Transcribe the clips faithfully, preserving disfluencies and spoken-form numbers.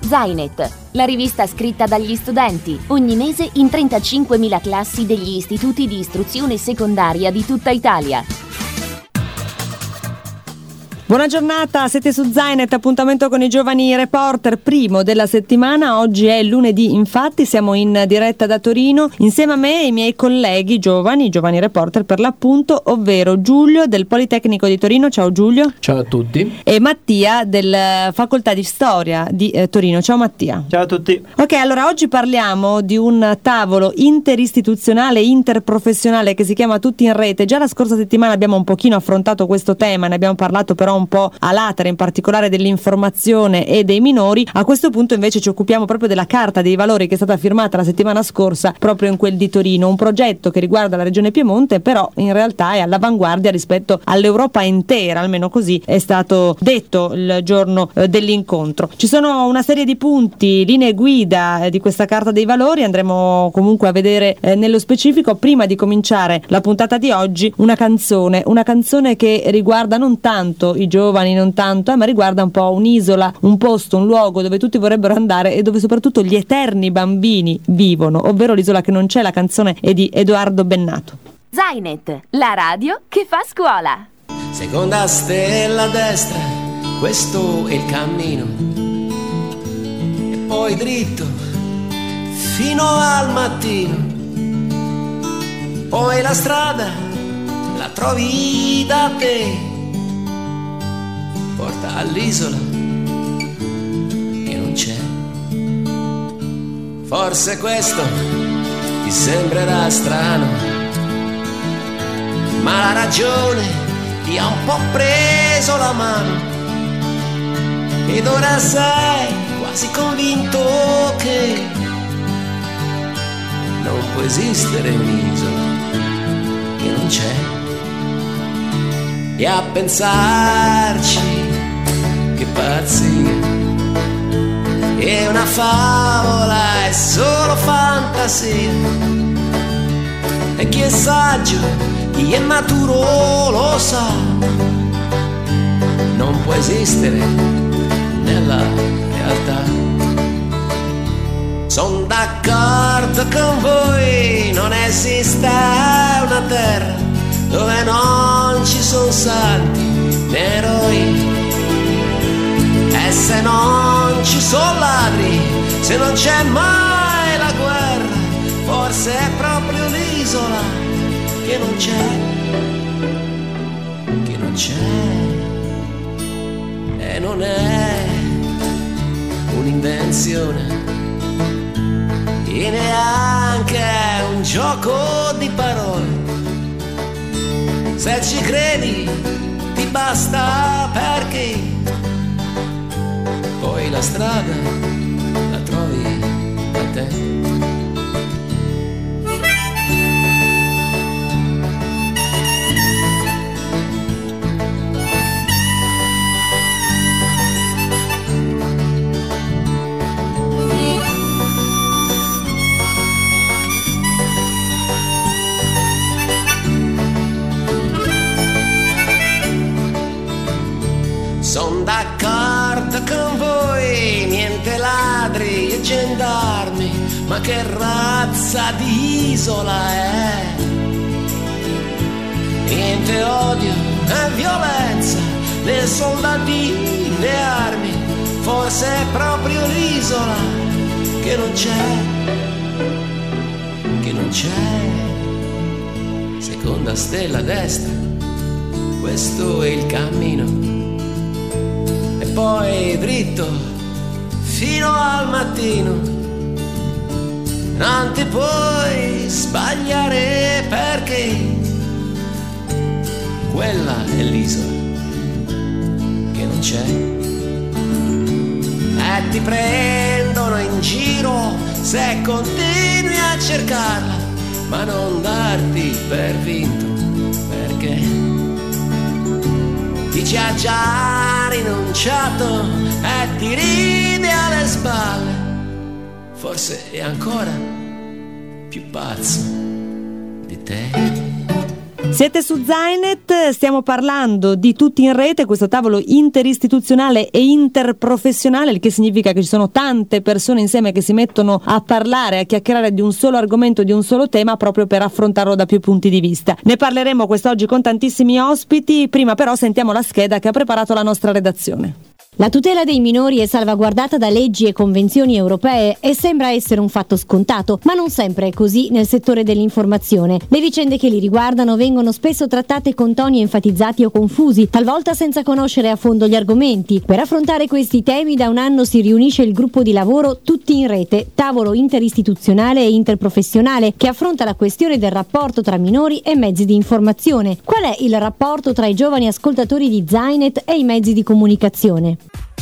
Zainet, la rivista scritta dagli studenti, ogni mese in trentacinquemila classi degli istituti di istruzione secondaria di tutta Italia. Buona giornata, siete su Zainet, appuntamento con i giovani reporter, primo della settimana. Oggi è lunedì, infatti siamo in diretta da Torino insieme a me e i miei colleghi giovani, i giovani reporter per l'appunto, ovvero Giulio del Politecnico di Torino. Ciao Giulio. Ciao a tutti. E Mattia della Facoltà di Storia di eh, Torino. Ciao Mattia. Ciao a tutti. Ok, allora oggi parliamo di un tavolo interistituzionale, interprofessionale che si chiama Tutti in Rete. Già la scorsa settimana abbiamo un pochino affrontato questo tema, ne abbiamo parlato però un po' a latere, in particolare dell'informazione e dei minori. A questo punto invece ci occupiamo proprio della Carta dei Valori che è stata firmata la settimana scorsa proprio in quel di Torino, un progetto che riguarda la regione Piemonte, però in realtà è all'avanguardia rispetto all'Europa intera, almeno così è stato detto il giorno eh, dell'incontro. Ci sono una serie di punti, linee guida eh, di questa Carta dei Valori, andremo comunque a vedere eh, nello specifico. Prima di cominciare la puntata di oggi, una canzone, una canzone che riguarda non tanto i giovani, non tanto, eh, ma riguarda un po' un'isola, un posto, un luogo dove tutti vorrebbero andare e dove soprattutto gli eterni bambini vivono, ovvero l'isola che non c'è. La canzone è di Edoardo Bennato. Zainet, la radio che fa scuola. Seconda stella a destra, questo è il cammino, e poi dritto fino al mattino, poi la strada la trovi da te, porta all'isola che non c'è. Forse questo ti sembrerà strano, ma la ragione ti ha un po' preso la mano, ed ora sei quasi convinto che non può esistere un'isola che non c'è. E a pensarci, che pazzia, è una favola, è solo fantasia, e chi è saggio, chi è maturo lo sa, non può esistere nella realtà. Son d'accordo con voi, non esiste una terra dove non ci sono santi né eroi, e se non ci sono ladri, se non c'è mai la guerra, forse è proprio l'isola che non c'è, che non c'è, e non è un'invenzione e neanche un gioco di parole. Se ci credi ti basta, perché poi la strada la trovi da te. Son d'accordo con voi, niente ladri e gendarmi, ma che razza di isola è? Niente odio e violenza, né soldati né armi, forse è proprio l'isola che non c'è, che non c'è. Seconda stella a destra, questo è il cammino, poi dritto fino al mattino, non ti puoi sbagliare, perché quella è l'isola che non c'è, e ti prendono in giro se continui a cercarla, ma non darti per vinto, perché ti ci ha già rinunciato e ti ride alle spalle, forse è ancora più pazzo di te. Siete su Zainet, stiamo parlando di Tutti in Rete, questo tavolo interistituzionale e interprofessionale, il che significa che ci sono tante persone insieme che si mettono a parlare, a chiacchierare di un solo argomento, di un solo tema, proprio per affrontarlo da più punti di vista. Ne parleremo quest'oggi con tantissimi ospiti, prima però sentiamo la scheda che ha preparato la nostra redazione. La tutela dei minori è salvaguardata da leggi e convenzioni europee e sembra essere un fatto scontato, ma non sempre è così nel settore dell'informazione. Le vicende che li riguardano vengono spesso trattate con toni enfatizzati o confusi, talvolta senza conoscere a fondo gli argomenti. Per affrontare questi temi da un anno si riunisce il gruppo di lavoro Tutti in Rete, tavolo interistituzionale e interprofessionale, che affronta la questione del rapporto tra minori e mezzi di informazione. Qual è il rapporto tra i giovani ascoltatori di Zainet e i mezzi di comunicazione?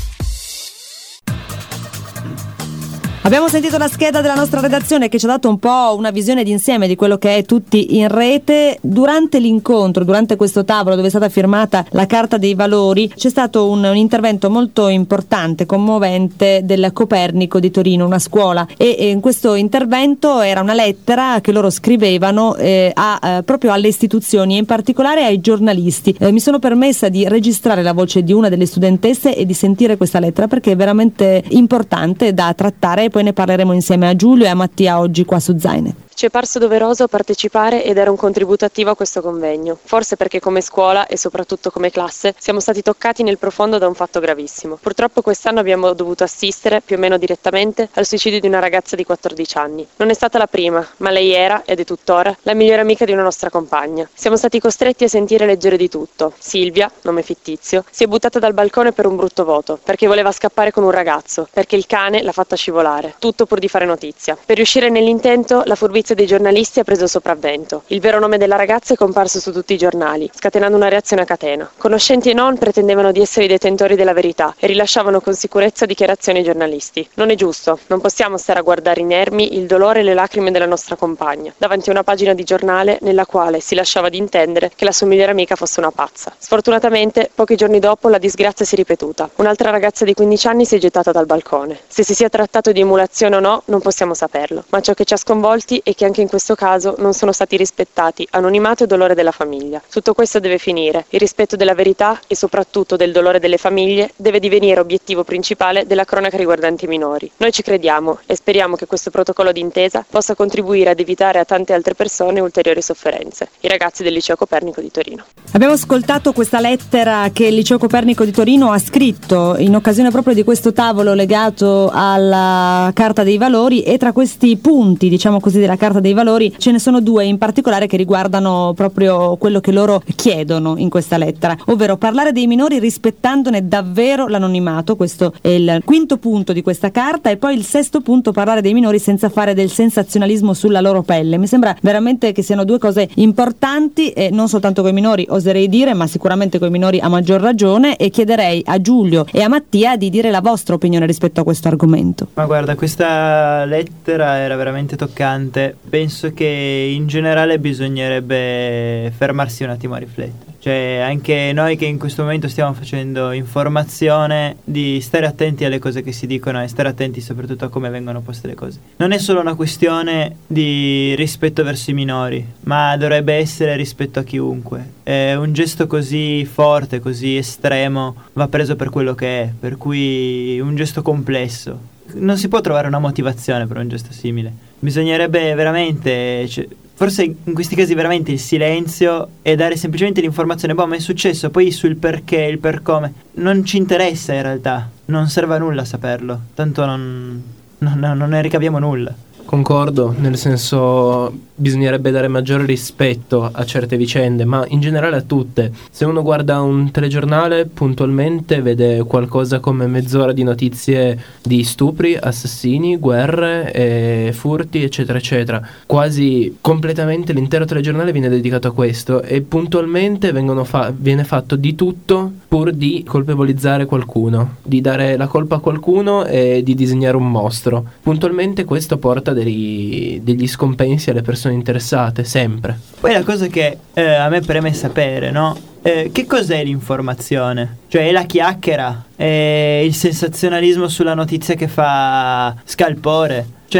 Abbiamo sentito la scheda della nostra redazione che ci ha dato un po' una visione d'insieme di quello che è Tutti in Rete. Durante l'incontro, durante questo tavolo dove è stata firmata la Carta dei Valori, c'è stato un, un intervento molto importante, commovente, del Copernico di Torino, una scuola, e, e in questo intervento era una lettera che loro scrivevano eh, a, eh, proprio alle istituzioni e in particolare ai giornalisti. Eh, mi sono permessa di registrare la voce di una delle studentesse e di sentire questa lettera perché è veramente importante da trattare. Poi ne parleremo insieme a Giulio e a Mattia oggi qua su Zainet. Ci è parso doveroso partecipare e dare un contributo attivo a questo convegno, forse perché come scuola e soprattutto come classe siamo stati toccati nel profondo da un fatto gravissimo. Purtroppo quest'anno abbiamo dovuto assistere, più o meno direttamente, al suicidio di una ragazza di quattordici anni. Non è stata la prima, ma lei era, ed è tuttora, la migliore amica di una nostra compagna. Siamo stati costretti a sentire leggere di tutto. Silvia, nome fittizio, si è buttata dal balcone per un brutto voto, perché voleva scappare con un ragazzo, perché il cane l'ha fatta scivolare. Tutto pur di fare notizia. Per riuscire nell'intento, la furbizia dei giornalisti ha preso sopravvento. Il vero nome della ragazza è comparso su tutti i giornali, scatenando una reazione a catena. Conoscenti e non pretendevano di essere i detentori della verità e rilasciavano con sicurezza dichiarazioni ai giornalisti. Non è giusto, non possiamo stare a guardare inermi il dolore e le lacrime della nostra compagna, davanti a una pagina di giornale nella quale si lasciava di intendere che la sua migliore amica fosse una pazza. Sfortunatamente, pochi giorni dopo la disgrazia si è ripetuta. Un'altra ragazza di quindici anni si è gettata dal balcone. Se si sia trattato di emulazione o no, non possiamo saperlo, ma ciò che ci ha sconvolti è che anche in questo caso non sono stati rispettati anonimato e dolore della famiglia. Tutto questo deve finire. Il rispetto della verità e soprattutto del dolore delle famiglie deve divenire obiettivo principale della cronaca riguardante i minori. Noi ci crediamo e speriamo che questo protocollo d'intesa possa contribuire ad evitare a tante altre persone ulteriori sofferenze. I ragazzi del Liceo Copernico di Torino. Abbiamo ascoltato questa lettera che il Liceo Copernico di Torino ha scritto in occasione proprio di questo tavolo legato alla Carta dei Valori, e tra questi punti, diciamo così, della Carta dei Valori ce ne sono due in particolare che riguardano proprio quello che loro chiedono in questa lettera, ovvero parlare dei minori rispettandone davvero l'anonimato. Questo è il quinto punto di questa carta. E poi il sesto punto, parlare dei minori senza fare del sensazionalismo sulla loro pelle. Mi sembra veramente che siano due cose importanti, e non soltanto con i minori oserei dire, ma sicuramente con i minori a maggior ragione, e chiederei a Giulio e a Mattia di dire la vostra opinione rispetto a questo argomento. Ma guarda, questa lettera era veramente toccante. Penso che in generale bisognerebbe fermarsi un attimo a riflettere. Cioè, anche noi che in questo momento stiamo facendo informazione, di stare attenti alle cose che si dicono e stare attenti soprattutto a come vengono poste le cose. Non è solo una questione di rispetto verso i minori, ma dovrebbe essere rispetto a chiunque. È un gesto così forte, così estremo, va preso per quello che è, per cui un gesto complesso. Non si può trovare una motivazione per un gesto simile. Bisognerebbe veramente, cioè, forse in questi casi veramente il silenzio e dare semplicemente l'informazione. Boh, ma è successo, poi sul perché, il per come non ci interessa in realtà, non serve a nulla saperlo, tanto non, non, non ne ricaviamo nulla. Concordo, nel senso bisognerebbe dare maggiore rispetto a certe vicende, ma in generale a tutte. Se uno guarda un telegiornale puntualmente vede qualcosa come mezz'ora di notizie di stupri, assassini, guerre, e furti, eccetera eccetera. Quasi completamente l'intero telegiornale viene dedicato a questo, e puntualmente vengono fa- viene fatto di tutto pur di colpevolizzare qualcuno, di dare la colpa a qualcuno e di disegnare un mostro. Puntualmente questo porta degli, degli scompensi alle persone interessate, sempre. Poi la cosa che eh, a me preme sapere, no? Eh, che cos'è l'informazione? Cioè è la chiacchiera? È il sensazionalismo sulla notizia che fa scalpore? Cioè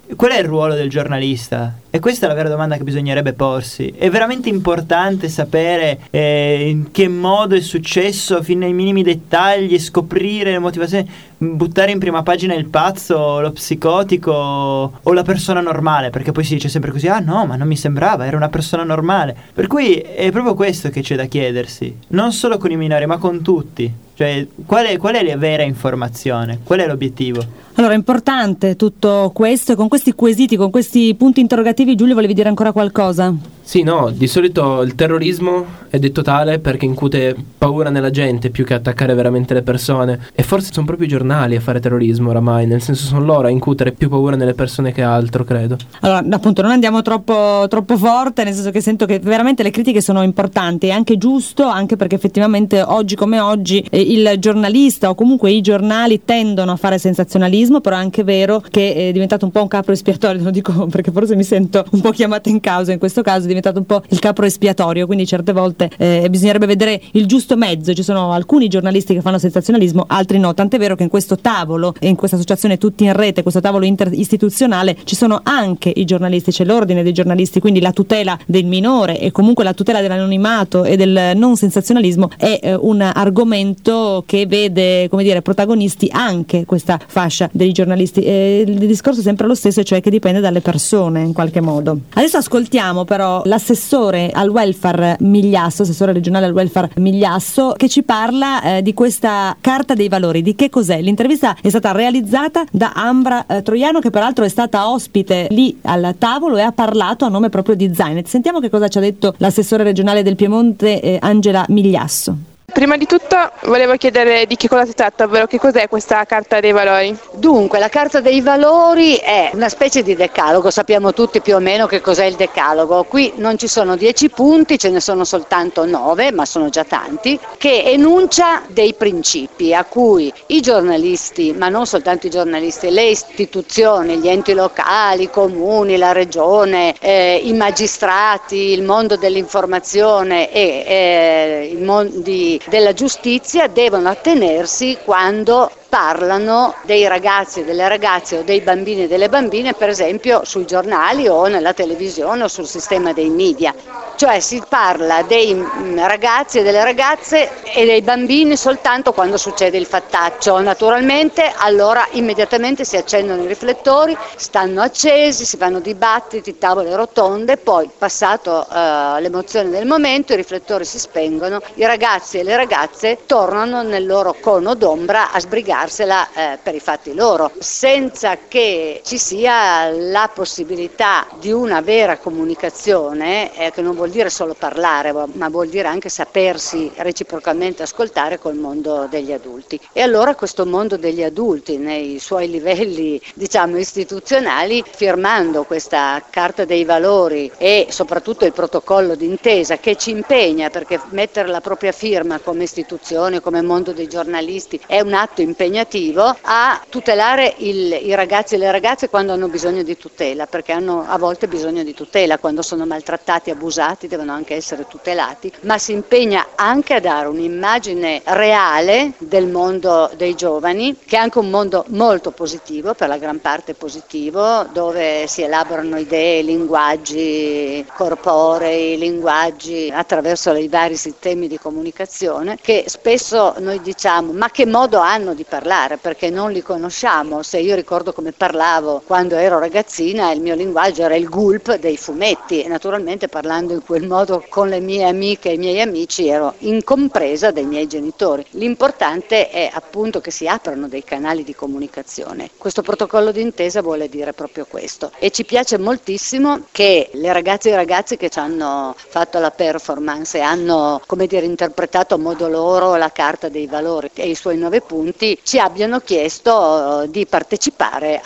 qual è il ruolo del giornalista? E questa è la vera domanda che bisognerebbe porsi. È veramente importante sapere eh, in che modo è successo fino ai minimi dettagli, scoprire le motivazioni, buttare in prima pagina il pazzo, lo psicotico o la persona normale, perché poi si dice sempre così: ah no, ma non mi sembrava, era una persona normale. Per cui è proprio questo che c'è da chiedersi, non solo con i minori ma con tutti. Cioè, qual è, qual è la vera informazione? Qual è l'obiettivo? Allora, è importante tutto questo, e con questi quesiti, con questi punti interrogativi, Giulio, volevi dire ancora qualcosa? Sì, no, di solito il terrorismo è detto tale perché incute paura nella gente più che attaccare veramente le persone, e forse sono proprio i giornali a fare terrorismo oramai, nel senso sono loro a incutere più paura nelle persone che altro, credo. Allora, appunto, non andiamo troppo, troppo forte, nel senso che sento che veramente le critiche sono importanti, è anche giusto, anche perché effettivamente oggi come oggi eh, il giornalista o comunque i giornali tendono a fare sensazionalismo, però è anche vero che è diventato un po' un capro espiatorio, lo dico perché forse mi sento un po' chiamata in causa in questo caso, è diventato un po' il capro espiatorio, quindi certe volte eh, bisognerebbe vedere il giusto mezzo. Ci sono alcuni giornalisti che fanno sensazionalismo, altri no, tant'è vero che in questo tavolo e in questa associazione Tutti in Rete, questo tavolo interistituzionale, ci sono anche i giornalisti, c'è l'ordine dei giornalisti, quindi la tutela del minore e comunque la tutela dell'anonimato e del non sensazionalismo è eh, un argomento che vede, come dire, protagonisti anche questa fascia dei giornalisti. E il discorso è sempre lo stesso, cioè che dipende dalle persone in qualche modo. Adesso ascoltiamo però l'assessore al welfare Migliasso, assessore regionale al welfare Migliasso, che ci parla eh, di questa carta dei valori. Di che cos'è? L'intervista è stata realizzata da Ambra eh, Troiano, che peraltro è stata ospite lì al tavolo e ha parlato a nome proprio di Zainet. Sentiamo che cosa ci ha detto l'assessore regionale del Piemonte eh, Angela Migliasso. Prima di tutto volevo chiedere di che cosa si tratta, ovvero che cos'è questa Carta dei Valori? Dunque, la Carta dei Valori è una specie di decalogo, sappiamo tutti più o meno che cos'è il decalogo. Qui non ci sono dieci punti, ce ne sono soltanto nove, ma sono già tanti, che enuncia dei principi a cui i giornalisti, ma non soltanto i giornalisti, le istituzioni, gli enti locali, i comuni, la regione, eh, i magistrati, il mondo dell'informazione e eh, i mondi della giustizia devono attenersi quando parlano dei ragazzi e delle ragazze o dei bambini e delle bambine, per esempio sui giornali o nella televisione o sul sistema dei media. Cioè si parla dei ragazzi e delle ragazze e dei bambini soltanto quando succede il fattaccio. Naturalmente allora immediatamente si accendono i riflettori, stanno accesi, si fanno dibattiti, tavole rotonde, poi passato uh, l'emozione del momento i riflettori si spengono, i ragazzi e le ragazze tornano nel loro cono d'ombra a sbrigarsela eh, per i fatti loro, senza che ci sia la possibilità di una vera comunicazione, eh, che non vuol dire solo parlare, ma vuol dire anche sapersi reciprocamente ascoltare col mondo degli adulti. E allora questo mondo degli adulti nei suoi livelli, diciamo, istituzionali, firmando questa Carta dei Valori e soprattutto il protocollo d'intesa che ci impegna, perché mettere la propria firma come istituzione, come mondo dei giornalisti è un atto impegnativo, a tutelare il, i ragazzi e le ragazze quando hanno bisogno di tutela, perché hanno a volte bisogno di tutela, quando sono maltrattati, abusati, devono anche essere tutelati, ma si impegna anche a dare un'immagine reale del mondo dei giovani, che è anche un mondo molto positivo, per la gran parte positivo, dove si elaborano idee, linguaggi corporei, linguaggi attraverso i vari sistemi di comunicazione, che spesso noi diciamo ma che modo hanno di parlare, perché non li conosciamo. Se io ricordo come parlavo quando ero ragazzina, il mio linguaggio era il gulp dei fumetti e naturalmente parlando in quel modo con le mie amiche e i miei amici ero incompresa dai miei genitori. L'importante è appunto che si aprano dei canali di comunicazione. Questo protocollo d'intesa vuole dire proprio questo e ci piace moltissimo che le ragazze e i ragazzi che ci hanno fatto la performance e hanno, come dire, interpretato a modo loro la Carta dei Valori e i suoi nove punti ci abbiano chiesto di partecipare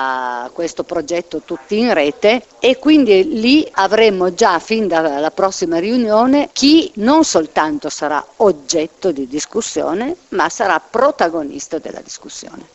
a questo progetto Tutti in Rete, e quindi lì avremo già fin dalla prossima riunione chi non soltanto sarà oggetto di discussione ma sarà protagonista della discussione.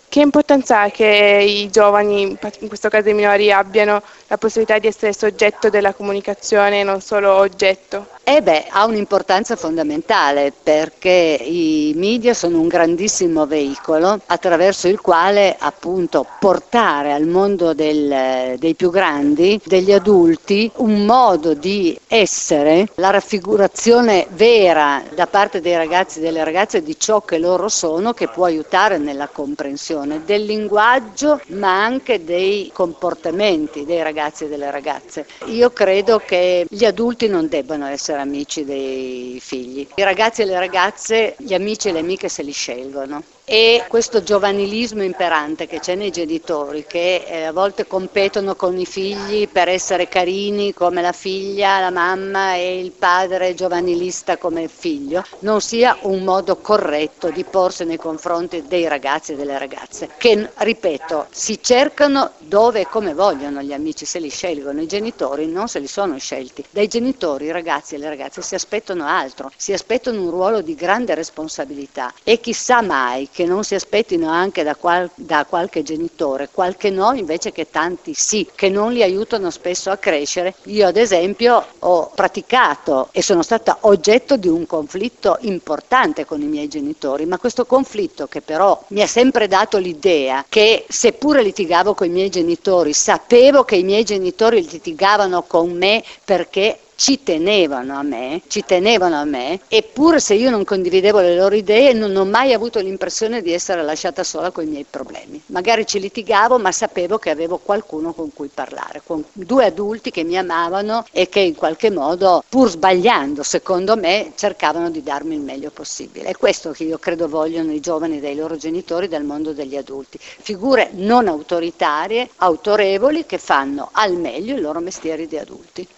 Che importanza ha che i giovani, in questo caso i minori, abbiano la possibilità di essere soggetto della comunicazione e non solo oggetto? Eh beh, ha un'importanza fondamentale perché i media sono un grandissimo veicolo attraverso il quale appunto portare al mondo del, dei più grandi, degli adulti, un modo di essere, la raffigurazione vera da parte dei ragazzi e delle ragazze di ciò che loro sono, che può aiutare nella comprensione del linguaggio ma anche dei comportamenti dei ragazzi e delle ragazze. Io credo che gli adulti non debbano essere amici dei figli. I ragazzi e le ragazze, gli amici e le amiche se li scelgono. E questo giovanilismo imperante che c'è nei genitori, che eh, a volte competono con i figli per essere carini come la figlia, la mamma, e il padre giovanilista come il figlio, non sia un modo corretto di porsi nei confronti dei ragazzi e delle ragazze, che, ripeto, si cercano dove e come vogliono. Gli amici se li scelgono, i genitori non se li sono scelti. Dai genitori i ragazzi e le ragazze si aspettano altro, si aspettano un ruolo di grande responsabilità, e chissà mai che non si aspettino anche da, qual- da qualche genitore qualche no, invece che tanti sì, che non li aiutano spesso a crescere. Io ad esempio ho praticato e sono stata oggetto di un conflitto importante con i miei genitori, ma questo conflitto, che però mi ha sempre dato l'idea che seppure litigavo con i miei genitori, sapevo che i miei genitori litigavano con me perché ci tenevano a me, ci tenevano a me, eppure se io non condividevo le loro idee non ho mai avuto l'impressione di essere lasciata sola con i miei problemi. Magari ci litigavo, ma sapevo che avevo qualcuno con cui parlare, con due adulti che mi amavano e che in qualche modo, pur sbagliando secondo me, cercavano di darmi il meglio possibile. È questo che io credo vogliono i giovani dai loro genitori, dal mondo degli adulti. Figure non autoritarie, autorevoli, che fanno al meglio il loro mestiere di adulti.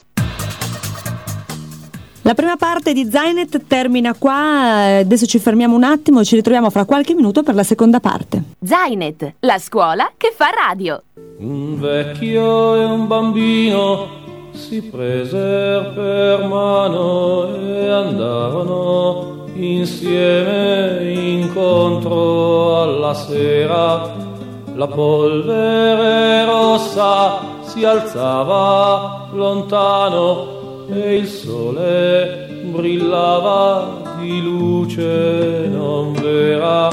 La prima parte di Zainet termina qua, adesso ci fermiamo un attimo e ci ritroviamo fra qualche minuto per la seconda parte. Zainet, la scuola che fa radio. Un vecchio e un bambino si presero per mano e andavano insieme incontro alla sera. La polvere rossa si alzava lontano e il sole brillava di luce non vera.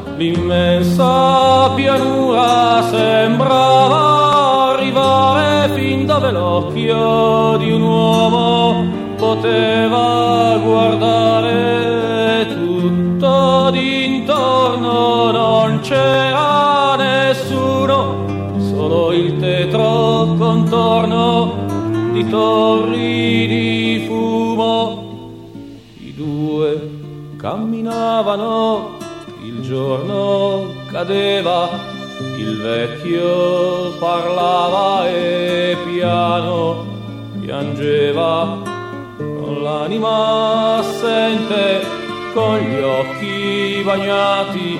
L'immensa pianura sembrava arrivare fin dove l'occhio di un uomo poteva guardare. Tutto d'intorno non c'era nessuno, solo il tetro contorno di torri di fumo. I due camminavano, il giorno cadeva, il vecchio parlava e piano piangeva, con l'anima assente, con gli occhi bagnati,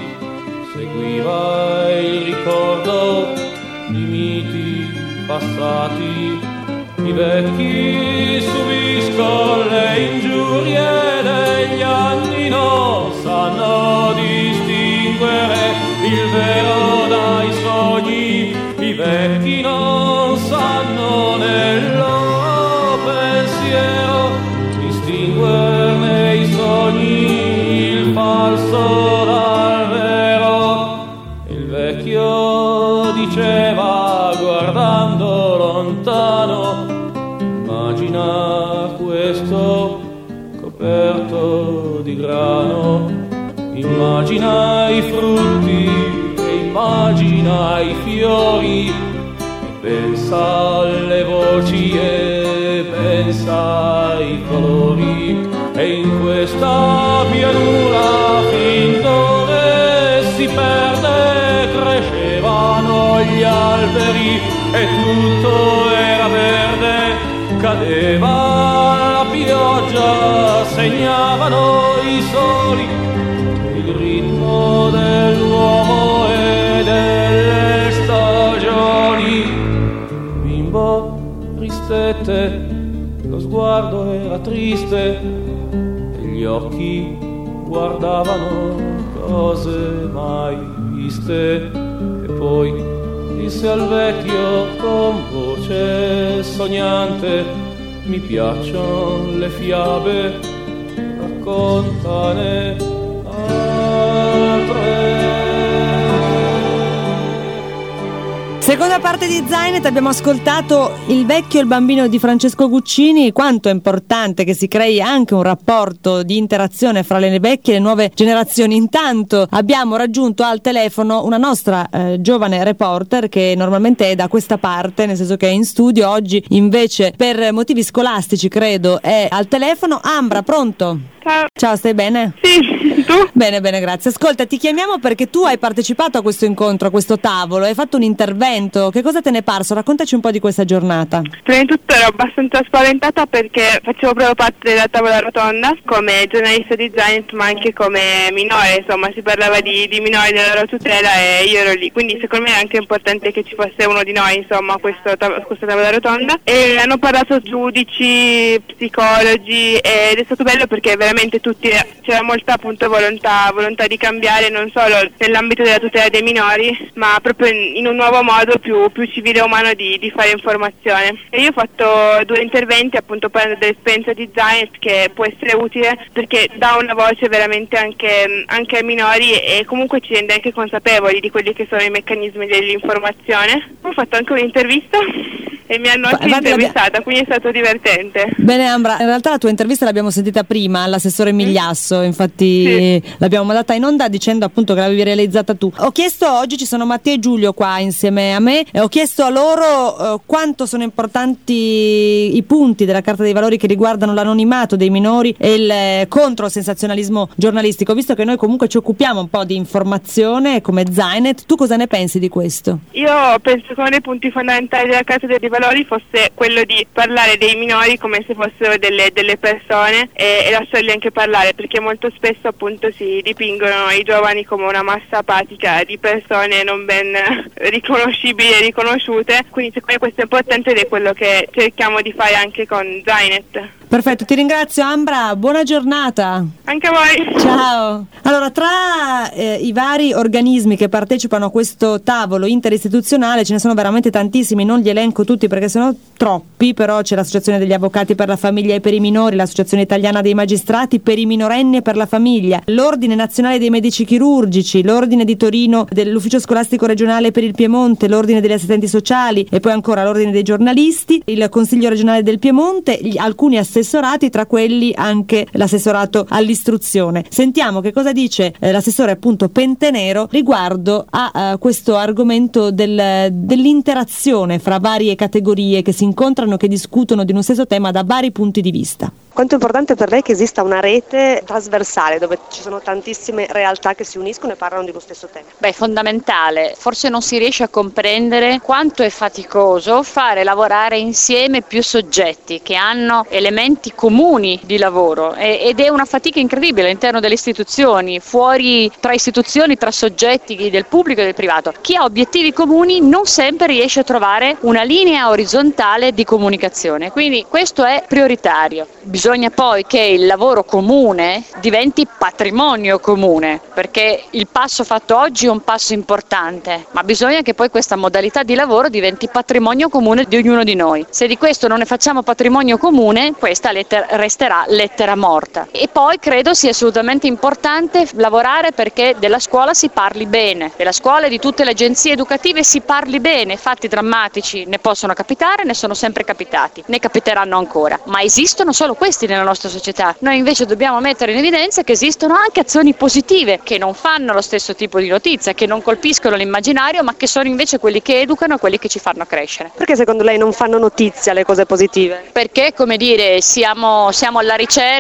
seguiva il ricordo di miti passati. I vecchi subiscono le ingiurie degli anni, non sanno distinguere il vero dai sogni. I vecchi non sanno nel loro pensiero distinguerne i sogni, il falso dal vero. Il vecchio diceva guardando lontano: immagina questo coperto di grano, immagina i frutti e immagina i fiori, e pensa alle voci e pensa ai colori. E in questa pianura fin dove si perde crescevano gli alberi e tutto era verde. Cadeva la pioggia, segnavano i soli il ritmo dell'uomo e delle stagioni. Bimbo ristette, lo sguardo era triste e gli occhi guardavano cose mai viste. E poi disse al vecchio con voce sognante: mi piacciono le fiabe, raccontane altre. Seconda parte di Zainet, abbiamo ascoltato Il vecchio e il bambino di Francesco Guccini. Quanto è importante che si crei anche un rapporto di interazione fra le vecchie e le nuove generazioni. Intanto abbiamo raggiunto al telefono una nostra eh, giovane reporter che normalmente è da questa parte, nel senso che è in studio, oggi invece per motivi scolastici credo è al telefono. Ambra, pronto? Ciao. Ciao, stai bene? Sì, tu? Bene, bene, grazie. Ascolta, ti chiamiamo perché tu hai partecipato a questo incontro, a questo tavolo, hai fatto un intervento. Che cosa te ne è parso? Raccontaci un po' di questa giornata. Prima di tutto ero abbastanza spaventata perché facevo proprio parte della tavola rotonda come giornalista di Zainet, ma anche come minore, insomma si parlava di, di minori, della loro tutela e io ero lì, quindi secondo me è anche importante che ci fosse uno di noi, insomma, a questo, questa tavola rotonda. E hanno parlato giudici, psicologi ed è stato bello perché veramente tutti, c'era molta appunto volontà, volontà di cambiare non solo nell'ambito della tutela dei minori, ma proprio in, in un nuovo modo più più civile e umano di, di fare informazione. E io ho fatto due interventi appunto parlando dell'esperienza di Zainet, che può essere utile perché dà una voce veramente anche, anche ai minori e comunque ci rende anche consapevoli di quelli che sono i meccanismi dell'informazione. Ho fatto anche un'intervista e mi hanno anche intervistata, quindi è stato divertente. Bene Ambra, in realtà la tua intervista l'abbiamo sentita prima all'assessore Migliasso, infatti sì. L'abbiamo mandata in onda dicendo appunto che l'avevi realizzata tu. Ho chiesto, oggi ci sono Mattia e Giulio qua insieme a me, e ho chiesto a loro uh, quanto sono importanti i punti della Carta dei Valori che riguardano l'anonimato dei minori e il eh, contro il sensazionalismo giornalistico, visto che noi comunque ci occupiamo un po' di informazione come Zainet. Tu cosa ne pensi di questo? Io penso che uno dei punti fondamentali della Carta dei Valori fosse quello di parlare dei minori come se fossero delle, delle persone e, e lasciarli anche parlare, perché molto spesso appunto si dipingono i giovani come una massa apatica di persone non ben riconoscibili e riconosciute, quindi secondo me questo è importante ed è quello che cerchiamo di fare anche con Zainet. Perfetto, ti ringrazio Ambra, buona giornata. Anche a voi. Ciao. Allora, tra eh, i vari organismi che partecipano a questo tavolo interistituzionale ce ne sono veramente tantissimi, non li elenco tutti perché sono troppi, però c'è l'Associazione degli Avvocati per la Famiglia e per i Minori, l'Associazione Italiana dei Magistrati per i Minorenni e per la Famiglia, l'Ordine Nazionale dei Medici Chirurgici, l'Ordine di Torino dell'Ufficio Scolastico Regionale per il Piemonte, l'Ordine degli Assistenti Sociali e poi ancora l'Ordine dei Giornalisti, il Consiglio Regionale del Piemonte, gli, alcuni assessorati, tra quelli anche l'assessorato all'istruzione. Sentiamo che cosa dice eh, l'assessore appunto Pentenero riguardo a uh, questo argomento del, dell'interazione fra varie categorie che si incontrano, che discutono di uno stesso tema da vari punti di vista. Quanto è importante per lei che esista una rete trasversale dove ci sono tantissime realtà che si uniscono e parlano di uno stesso tema? Beh, fondamentale. Forse non si riesce a comprendere quanto è faticoso fare lavorare insieme più soggetti che hanno elementi comuni di lavoro e, ed è una fatica incredibile all'interno delle istituzioni, fuori tra istituzioni, tra soggetti del pubblico e del privato. Chi ha obiettivi comuni non sempre riesce a trovare una linea orizzontale di comunicazione, quindi questo è prioritario. Bisogna poi che il lavoro comune diventi patrimonio comune, perché il passo fatto oggi è un passo importante, ma bisogna che poi questa modalità di lavoro diventi patrimonio comune di ognuno di noi. Se di questo non ne facciamo patrimonio comune, questa lettera, resterà lettera morta. E poi credo sia assolutamente importante lavorare perché della scuola si parli bene, della scuola e di tutte le agenzie educative si parli bene. Fatti drammatici ne possono capitare, ne sono sempre capitati, ne capiteranno ancora, ma esistono solo questi nella nostra società. Noi invece dobbiamo mettere in evidenza che esistono anche azioni positive che non fanno lo stesso tipo di notizia, che non colpiscono l'immaginario, ma che sono invece quelli che educano e quelli che ci fanno crescere. Perché secondo lei non fanno notizia le cose positive? Perché, come dire, siamo, siamo alla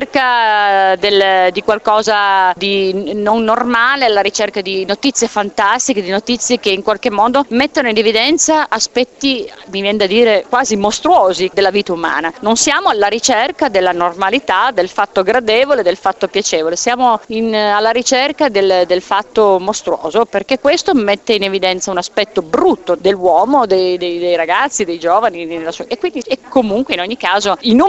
ricerca del, di qualcosa di non normale, alla ricerca di notizie fantastiche, di notizie che in qualche modo mettono in evidenza aspetti, mi viene da dire, quasi mostruosi della vita umana. Non siamo alla ricerca della normalità, del fatto gradevole, del fatto piacevole, siamo in, alla ricerca del, del fatto mostruoso, perché questo mette in evidenza un aspetto brutto dell'uomo, dei, dei, dei ragazzi, dei giovani, e quindi e comunque in ogni caso i numeri sono decisivi.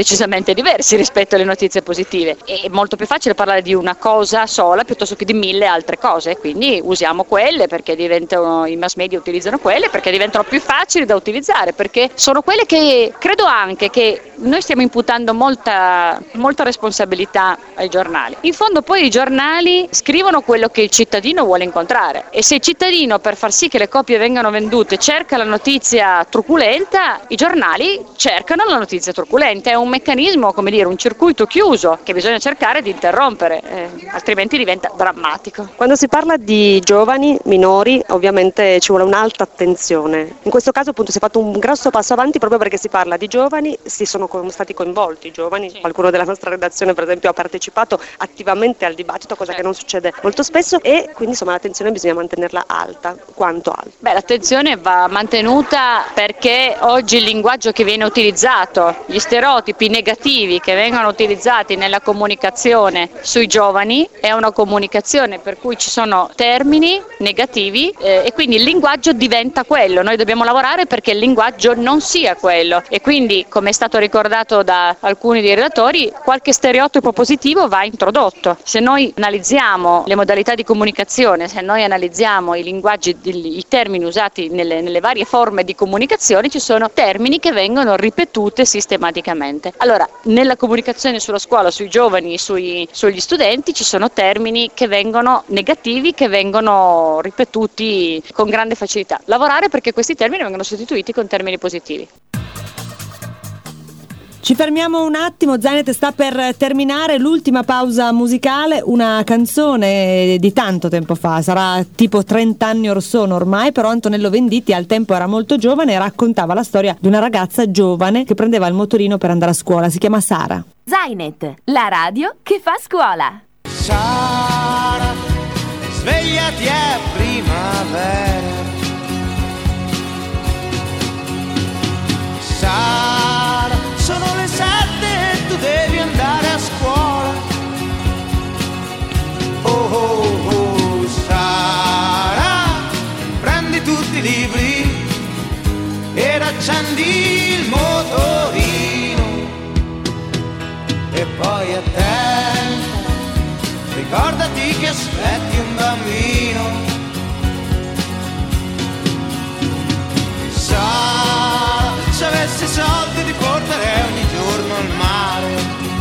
decisamente diversi rispetto alle notizie positive. È molto più facile parlare di una cosa sola piuttosto che di mille altre cose, quindi usiamo quelle perché diventano, i mass media utilizzano quelle perché diventano più facili da utilizzare, perché sono quelle che credo anche che noi stiamo imputando molta, molta responsabilità ai giornali. In fondo poi i giornali scrivono quello che il cittadino vuole incontrare, e se il cittadino, per far sì che le copie vengano vendute, cerca la notizia truculenta, i giornali cercano la notizia truculenta. È un meccanismo, come dire, un circuito chiuso che bisogna cercare di interrompere, eh, altrimenti diventa drammatico. Quando si parla di giovani, minori, ovviamente ci vuole un'alta attenzione. In questo caso appunto si è fatto un grosso passo avanti proprio perché si parla di giovani, si sono stati coinvolti i giovani, sì. Qualcuno della nostra redazione per esempio ha partecipato attivamente al dibattito, cosa certo. che non succede molto spesso, e quindi insomma l'attenzione bisogna mantenerla alta, quanto alta. Beh, l'attenzione va mantenuta perché oggi il linguaggio che viene utilizzato, gli stereotipi negativi che vengono utilizzati nella comunicazione sui giovani è una comunicazione per cui ci sono termini negativi eh, e quindi il linguaggio diventa quello. Noi dobbiamo lavorare perché il linguaggio non sia quello, e quindi, come è stato ricordato da alcuni dei relatori, qualche stereotipo positivo va introdotto. Se noi analizziamo le modalità di comunicazione, se noi analizziamo i linguaggi, i termini usati nelle, nelle varie forme di comunicazione, ci sono termini che vengono ripetute sistematicamente. Allora, nella comunicazione sulla scuola, sui giovani, sui, sugli studenti, ci sono termini che vengono negativi, che vengono ripetuti con grande facilità. Lavorare perché questi termini vengono sostituiti con termini positivi. Ci fermiamo un attimo, Zainet sta per terminare, l'ultima pausa musicale, una canzone di tanto tempo fa, sarà tipo trenta anni or sono ormai, però Antonello Venditti al tempo era molto giovane e raccontava la storia di una ragazza giovane che prendeva il motorino per andare a scuola, si chiama Sara. Zainet, la radio che fa scuola. Sara, svegliati, è primavera. Sara, sono le sette e tu devi andare a scuola. Oh oh oh, Sara, prendi tutti i libri ed accendi il motorino. E poi attenta, ricordati che aspetti un bambino. Sara, se avessi soldi ti porterei ogni giorno al mare.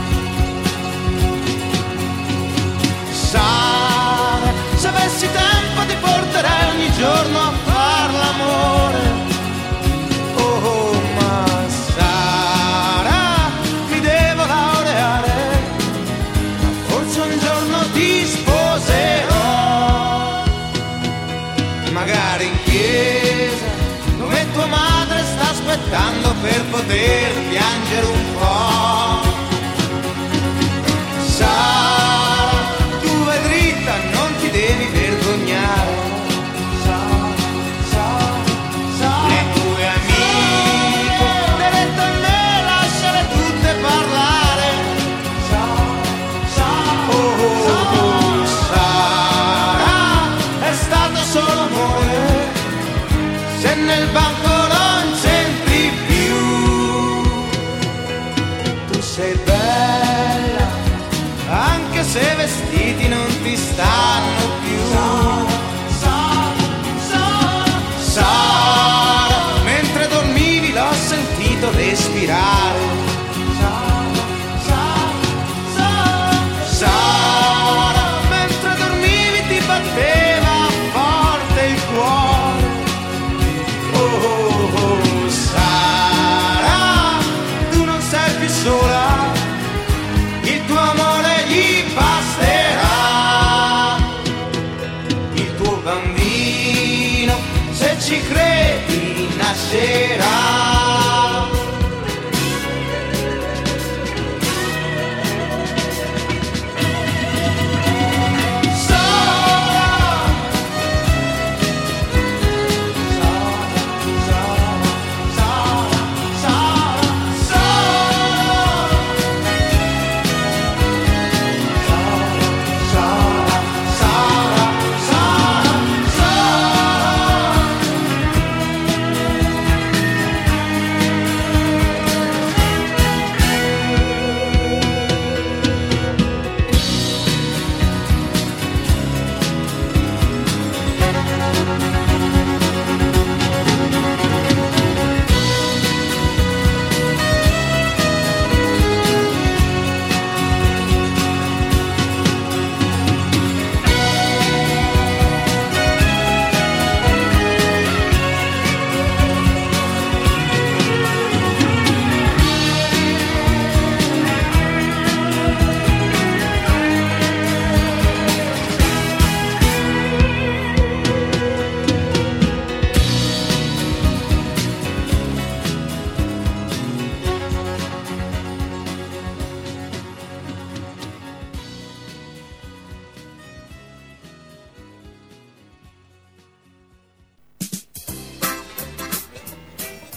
Sara, se avessi tempo ti porterei ogni giorno a far l'amore. Oh, oh ma Sara, mi devo laureare, ma forse un giorno ti sposerò. Magari in chiesa, dove tua madre sta aspettando per poter piangere un po'. Sara, tu vai dritta, non ti devi vergognare. Sara, Sara, Sara, le tue amiche, diretto a me, lasciale tutte parlare. Sara, Sara, oh, oh, oh, Sara, è stato solo amore, se nel banco non c'entri più. Tu sei bella, anche se vestiti non ti stanno più. Sara, Sara, Sara, mentre dormivi l'ho sentito respirare. Sara, Sara, Sara, mentre dormivi ti batteva forte il cuore. Oh, oh, oh, Sara, tu non sei più sola, il tuo amore gli basterà. Il tuo bambino, se ci credi, nascerà.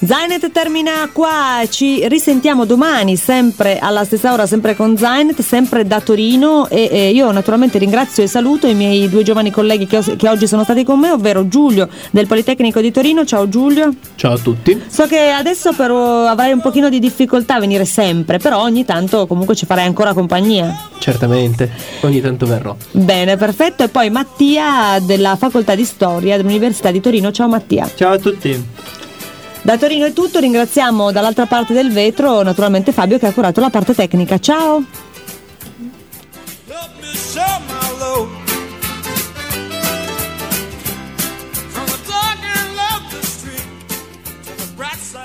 Zainet termina qua, ci risentiamo domani sempre alla stessa ora, sempre con Zainet, sempre da Torino e, e io naturalmente ringrazio e saluto i miei due giovani colleghi che, ho, che oggi sono stati con me, ovvero Giulio del Politecnico di Torino. Ciao Giulio. Ciao a tutti. So che adesso però avrai un pochino di difficoltà a venire sempre, però ogni tanto comunque ci farai ancora compagnia. Certamente, ogni tanto verrò. Bene, perfetto. E poi Mattia della Facoltà di Storia dell'Università di Torino. Ciao Mattia. Ciao a tutti. Da Torino è tutto, ringraziamo dall'altra parte del vetro naturalmente Fabio che ha curato la parte tecnica. Ciao! Bright side.